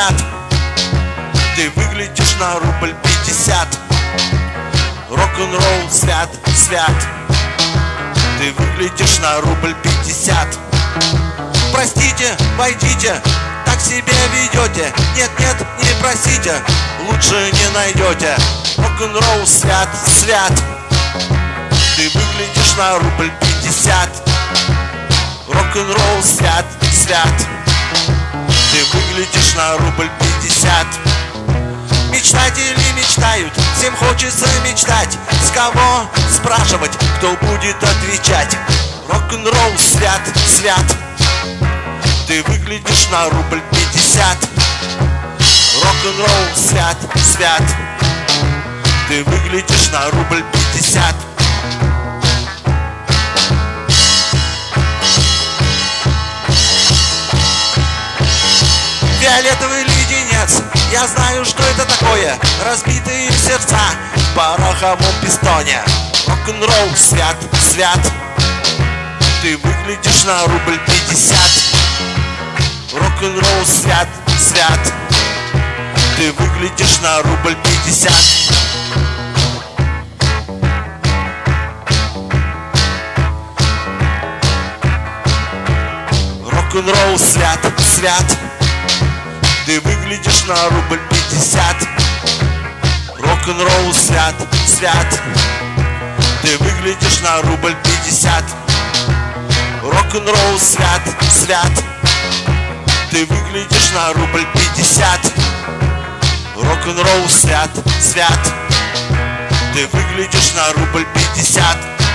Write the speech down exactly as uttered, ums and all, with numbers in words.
свят. Ты выглядишь на рубль пятьдесят. Рок-н-ролл свят, свят. Ты выглядишь на рубль пятьдесят. Простите, войдите, так себя ведете. Нет, нет, не просите, лучше не найдете. Рок-н-ролл свят, свят. Ты выглядишь на рубль пятьдесят. Рок-н-ролл свят, свят. Ты выглядишь на рубль пятьдесят. Мечтатели мечтают, всем хочется мечтать. С кого спрашивать, кто будет отвечать? Рок-н-ролл свят, свят. Ты выглядишь на рубль пятьдесят. Рок-н-ролл свят, свят. Ты выглядишь на рубль пятьдесят. Фиолетовый леденец, я знаю, что это такое. Разбитые сердца в пороховом пистоне. Рок-н-ролл свят, свят. Ты выглядишь на рубль пятьдесят. Рок-н-ролл свят, свят. Ты выглядишь на рубль пятьдесят. Рок-н-ролл свят, свят. Ты выглядишь на рубль пятьдесят. Рок-н-ролл свят, свят. Ты выглядишь на рубль пятьдесят. Рок-н-ролл свят, свят. Ты выглядишь на рубль пятьдесят. Рок-н-ролл свят, свят. Ты выглядишь на рубль пятьдесят.